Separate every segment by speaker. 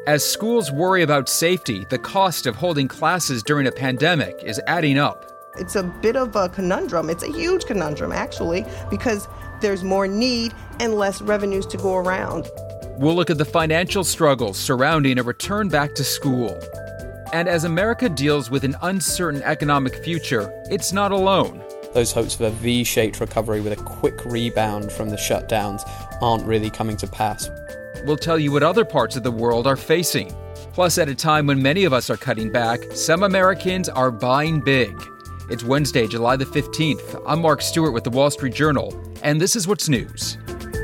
Speaker 1: As schools worry about safety, the cost of holding classes during a pandemic is adding up.
Speaker 2: It's a bit of a conundrum. It's a huge conundrum, actually, because there's more need and less revenues to go around.
Speaker 1: We'll look at the financial struggles surrounding a return back to school. And as America deals with an uncertain economic future, it's not alone.
Speaker 3: Those hopes of a V-shaped recovery with a quick rebound from the shutdowns aren't really coming to pass.
Speaker 1: We'll tell you what other parts of the world are facing. Plus, at a time when many of us are cutting back, some Americans are buying big. It's Wednesday, July the 15th. I'm Mark Stewart with The Wall Street Journal, and this is what's news.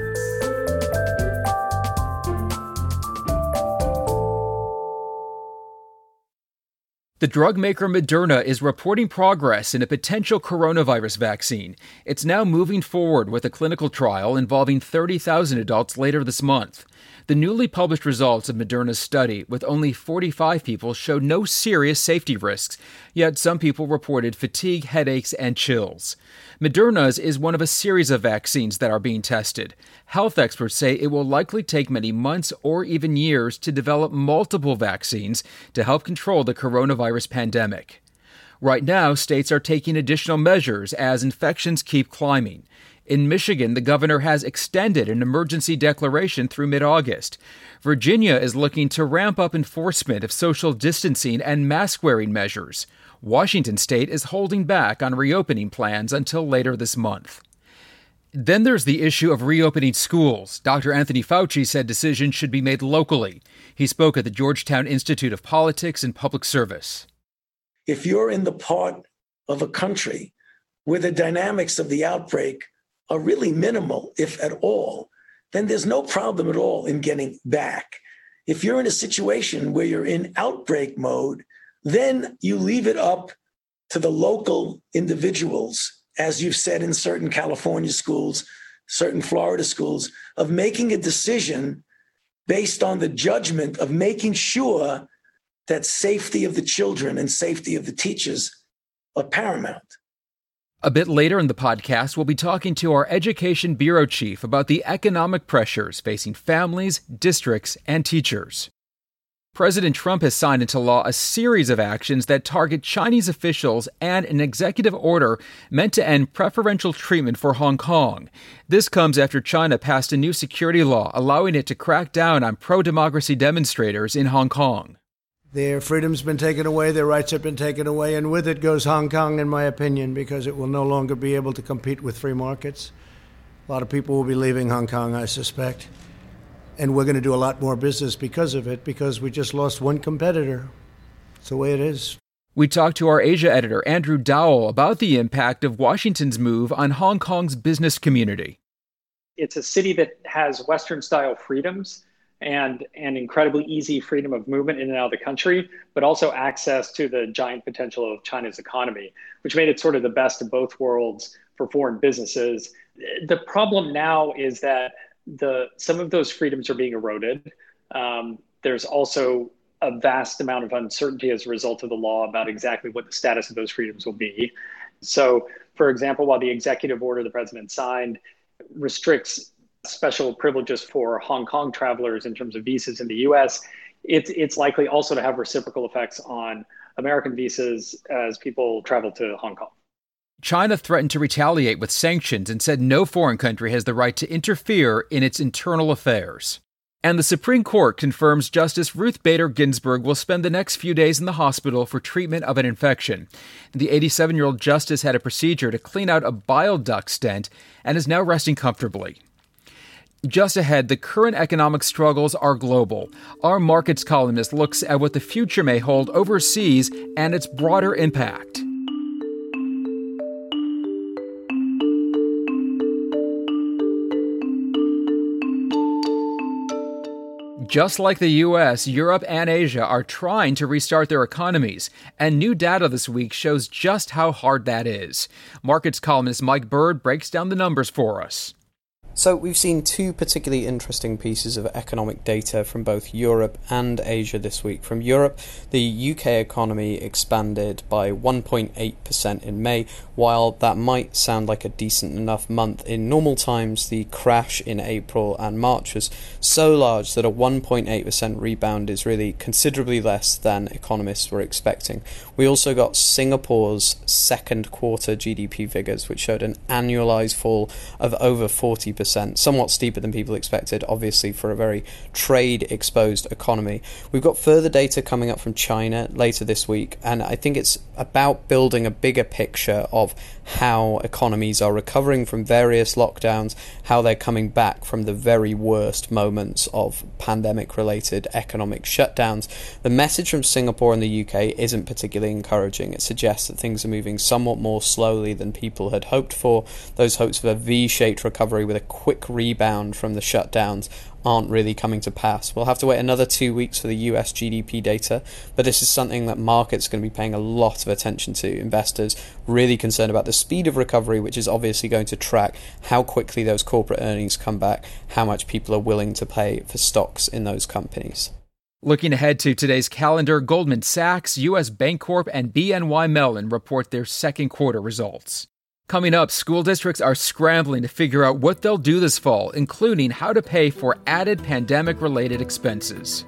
Speaker 1: The drug maker Moderna is reporting progress in a potential coronavirus vaccine. It's now moving forward with a clinical trial involving 30,000 adults later this month. The newly published results of Moderna's study with only 45 people showed no serious safety risks, yet some people reported fatigue, headaches, and chills. Moderna's is one of a series of vaccines that are being tested. Health experts say it will likely take many months or even years to develop multiple vaccines to help control the coronavirus pandemic. Right now, states are taking additional measures as infections keep climbing. In Michigan, the governor has extended an emergency declaration through mid-August. Virginia is looking to ramp up enforcement of social distancing and mask-wearing measures. Washington state is holding back on reopening plans until later this month. Then there's the issue of reopening schools. Dr. Anthony Fauci said decisions should be made locally. He spoke at the Georgetown Institute of Politics and Public Service.
Speaker 4: If you're in the part of a country where the dynamics of the outbreak are really minimal, if at all, then there's no problem at all in getting back. If you're in a situation where you're in outbreak mode, then you leave it up to the local individuals, as you've said in certain California schools, certain Florida schools, of making a decision based on the judgment of making sure that safety of the children and safety of the teachers are paramount.
Speaker 1: A bit later in the podcast, we'll be talking to our Education Bureau Chief about the economic pressures facing families, districts, and teachers. President Trump has signed into law a series of actions that target Chinese officials and an executive order meant to end preferential treatment for Hong Kong. This comes after China passed a new security law allowing it to crack down on pro-democracy demonstrators in Hong Kong.
Speaker 5: Their freedom's been taken away, their rights have been taken away, and with it goes Hong Kong, in my opinion, because it will no longer be able to compete with free markets. A lot of people will be leaving Hong Kong, I suspect. And we're going to do a lot more business because of it, because we just lost one competitor. It's the way it is.
Speaker 1: We talked to our Asia editor, Andrew Dowell, about the impact of Washington's move on Hong Kong's business community.
Speaker 6: It's a city that has Western-style freedoms and incredibly easy freedom of movement in and out of the country, but also access to the giant potential of China's economy, which made it sort of the best of both worlds for foreign businesses. The problem now is that some of those freedoms are being eroded. There's also a vast amount of uncertainty as a result of the law about exactly what the status of those freedoms will be. So, for example, while the executive order the president signed restricts special privileges for Hong Kong travelers in terms of visas in the U.S., it's likely also to have reciprocal effects on American visas as people travel to Hong Kong.
Speaker 1: China threatened to retaliate with sanctions and said no foreign country has the right to interfere in its internal affairs. And the Supreme Court confirms Justice Ruth Bader Ginsburg will spend the next few days in the hospital for treatment of an infection. The 87-year-old justice had a procedure to clean out a bile duct stent and is now resting comfortably. Just ahead, the current economic struggles are global. Our markets columnist looks at what the future may hold overseas and its broader impact. Just like the U.S., Europe and Asia are trying to restart their economies, and new data this week shows just how hard that is. Markets columnist Mike Bird breaks down the numbers for us.
Speaker 3: So we've seen two particularly interesting pieces of economic data from both Europe and Asia this week. From Europe, the UK economy expanded by 1.8% in May. While that might sound like a decent enough month, in normal times the crash in April and March was so large that a 1.8% rebound is really considerably less than economists were expecting. We also got Singapore's second quarter GDP figures, which showed an annualized fall of over 40%. Somewhat steeper than people expected, obviously, for a very trade-exposed economy. We've got further data coming up from China later this week, and I think it's about building a bigger picture of how economies are recovering from various lockdowns, how they're coming back from the very worst moments of pandemic-related economic shutdowns. The message from Singapore and the UK isn't particularly encouraging. It suggests that things are moving somewhat more slowly than people had hoped for. Those hopes of a V-shaped recovery with a quick rebound from the shutdowns aren't really coming to pass. We'll have to wait another 2 weeks for the US GDP data, but this is something that markets are going to be paying a lot of attention to. Investors really concerned about the speed of recovery, which is obviously going to track how quickly those corporate earnings come back, how much people are willing to pay for stocks in those companies.
Speaker 1: Looking ahead to today's calendar, Goldman Sachs, US Bancorp, and BNY Mellon report their second quarter results. Coming up, school districts are scrambling to figure out what they'll do this fall, including how to pay for added pandemic-related expenses.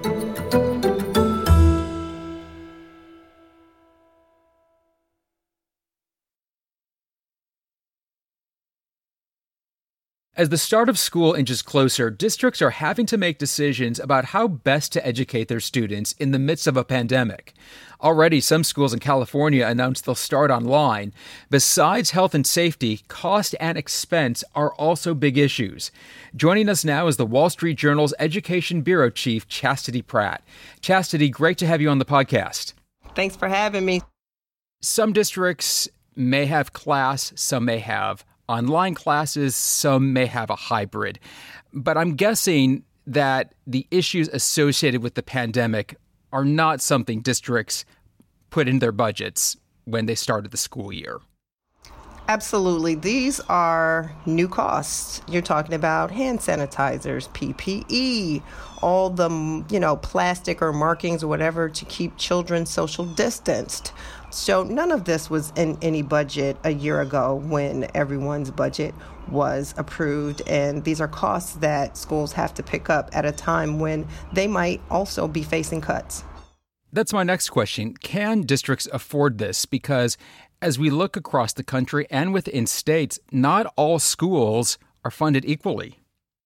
Speaker 1: As the start of school inches closer, districts are having to make decisions about how best to educate their students in the midst of a pandemic. Already, some schools in California announced they'll start online. Besides health and safety, cost and expense are also big issues. Joining us now is the Wall Street Journal's Education Bureau Chief, Chastity Pratt. Chastity, great to have you on the podcast.
Speaker 2: Thanks for having me.
Speaker 1: Some districts may have class, some may have online classes, some may have a hybrid. But I'm guessing that the issues associated with the pandemic are not something districts put in their budgets when they started the school year.
Speaker 2: Absolutely. These are new costs. You're talking about hand sanitizers, PPE, all the, plastic or markings or whatever to keep children social distanced. So none of this was in any budget a year ago when everyone's budget was approved. And these are costs that schools have to pick up at a time when they might also be facing cuts.
Speaker 1: That's my next question. Can districts afford this? Because as we look across the country and within states, not all schools are funded equally.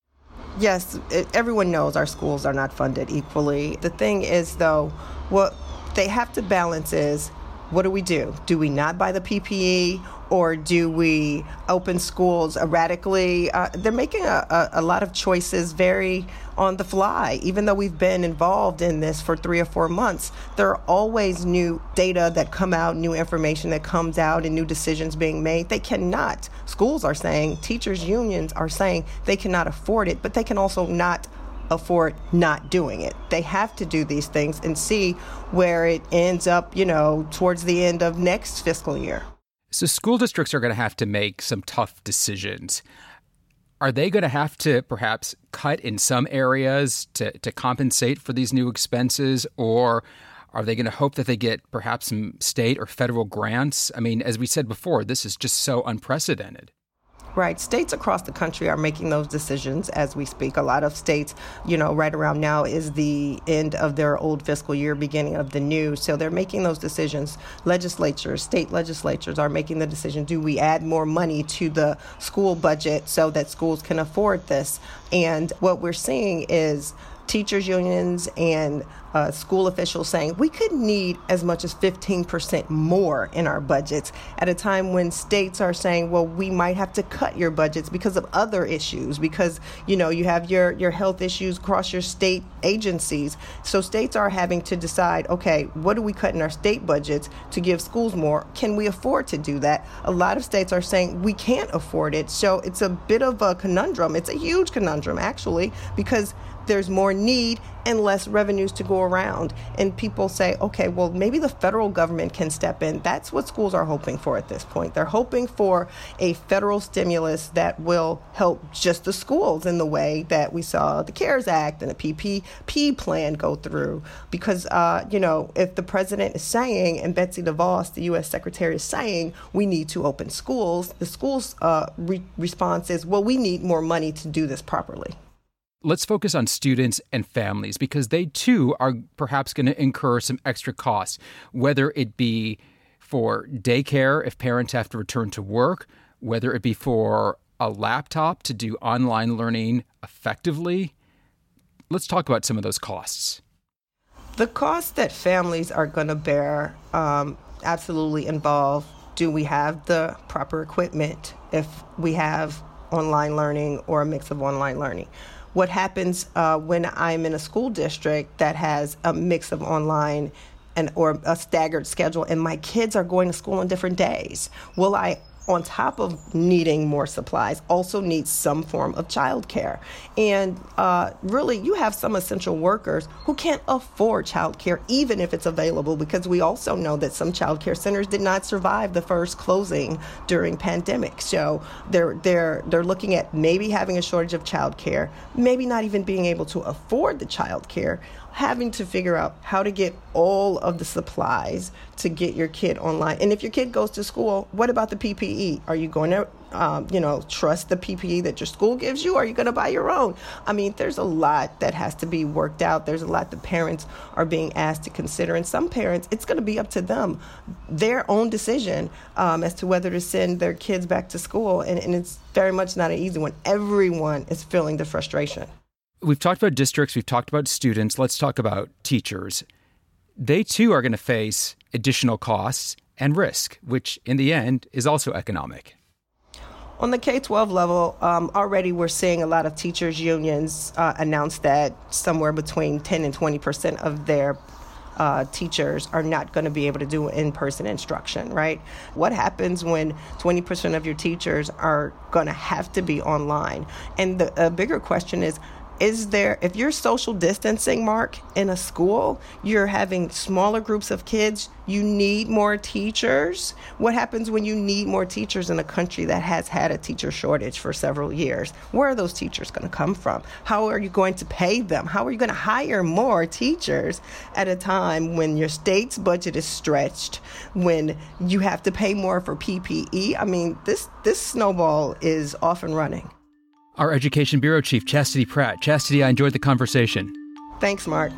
Speaker 2: Yes, everyone knows our schools are not funded equally. The thing is, though, what they have to balance is, what do? Do we not buy the PPE, or do we open schools erratically? They're making a lot of choices very on the fly. Even though we've been involved in this for 3 or 4 months, there are always new data that come out, new information that comes out, and new decisions being made. They cannot. Schools are saying, teachers' unions are saying they cannot afford it, but they can also not afford not doing it. They have to do these things and see where it ends up, towards the end of next fiscal year.
Speaker 1: So school districts are going to have to make some tough decisions. Are they going to have to perhaps cut in some areas to compensate for these new expenses, or are they going to hope that they get perhaps some state or federal grants? I mean, as we said before, this is just so unprecedented.
Speaker 2: Right. States across the country are making those decisions as we speak. A lot of states, right around now is the end of their old fiscal year, beginning of the new. So they're making those decisions. State legislatures are making the decision. Do we add more money to the school budget so that schools can afford this? And what we're seeing is teachers' unions and school officials saying we could need as much as 15% more in our budgets at a time when states are saying, well, we might have to cut your budgets because of other issues, because, you have your health issues across your state agencies. So states are having to decide, okay, what do we cut in our state budgets to give schools more? Can we afford to do that? A lot of states are saying we can't afford it. So it's a bit of a conundrum. It's a huge conundrum, actually, because there's more need and less revenues to go around. And people say, okay, well, maybe the federal government can step in. That's what schools are hoping for at this point. They're hoping for a federal stimulus that will help just the schools in the way that we saw the CARES Act and the PPP plan go through. Because, if the president is saying, and Betsy DeVos, the U.S. Secretary, is saying, we need to open schools, the school's response is, well, we need more money to do this properly.
Speaker 1: Let's focus on students and families because they too are perhaps going to incur some extra costs, whether it be for daycare if parents have to return to work, whether it be for a laptop to do online learning effectively. Let's talk about some of those costs.
Speaker 2: The costs that families are going to bear absolutely involve, do we have the proper equipment if we have online learning or a mix of online learning? What happens when I'm in a school district that has a mix of online or a staggered schedule and my kids are going to school on different days? Will I, on top of needing more supplies, also need some form of childcare? And really, you have some essential workers who can't afford childcare, even if it's available, because we also know that some childcare centers did not survive the first closing during pandemic. So they're looking at maybe having a shortage of childcare, maybe not even being able to afford the childcare, having to figure out how to get all of the supplies to get your kid online. And if your kid goes to school, what about the PPE? Are you going to, trust the PPE that your school gives you? Or are you going to buy your own? I mean, there's a lot that has to be worked out. There's a lot that parents are being asked to consider. And some parents, it's going to be up to them, their own decision as to whether to send their kids back to school. And it's very much not an easy one. Everyone is feeling the frustration.
Speaker 1: We've talked about districts, we've talked about students, let's talk about teachers. They too are going to face additional costs and risk, which in the end is also economic.
Speaker 2: On the K-12 level, already we're seeing a lot of teachers' unions announce that somewhere between 10 and 20% of their teachers are not going to be able to do in-person instruction, right? What happens when 20% of your teachers are going to have to be online? And the bigger question is there, if you're social distancing, Mark, in a school, you're having smaller groups of kids, you need more teachers. What happens when you need more teachers in a country that has had a teacher shortage for several years? Where are those teachers going to come from? How are you going to pay them? How are you going to hire more teachers at a time when your state's budget is stretched, when you have to pay more for PPE? I mean, this snowball is off and running.
Speaker 1: Our Education Bureau Chief, Chastity Pratt. Chastity, I enjoyed the conversation.
Speaker 2: Thanks, Mark.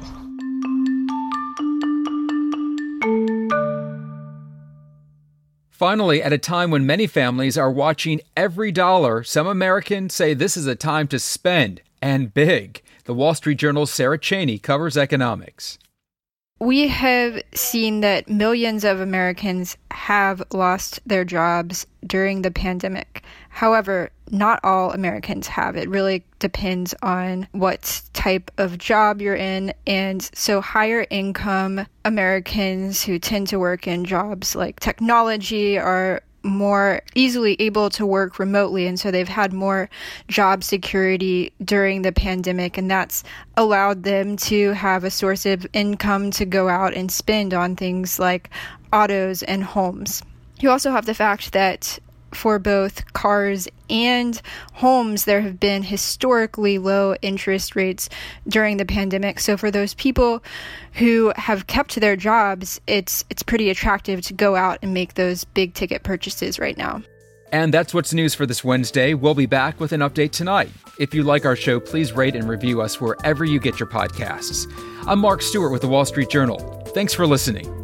Speaker 1: Finally, at a time when many families are watching every dollar, some Americans say this is a time to spend, and big. The Wall Street Journal's Sarah Cheney covers economics.
Speaker 7: We have seen that millions of Americans have lost their jobs during the pandemic. However, not all Americans have. It really depends on what type of job you're in. And so higher income Americans who tend to work in jobs like technology are more easily able to work remotely, and so they've had more job security during the pandemic, and that's allowed them to have a source of income to go out and spend on things like autos and homes. You also have the fact that for both cars and homes, there have been historically low interest rates during the pandemic. So for those people who have kept their jobs, it's pretty attractive to go out and make those big ticket purchases right now.
Speaker 1: And that's what's news for this Wednesday. We'll be back with an update tonight. If you like our show, please rate and review us wherever you get your podcasts. I'm Mark Stewart with The Wall Street Journal. Thanks for listening.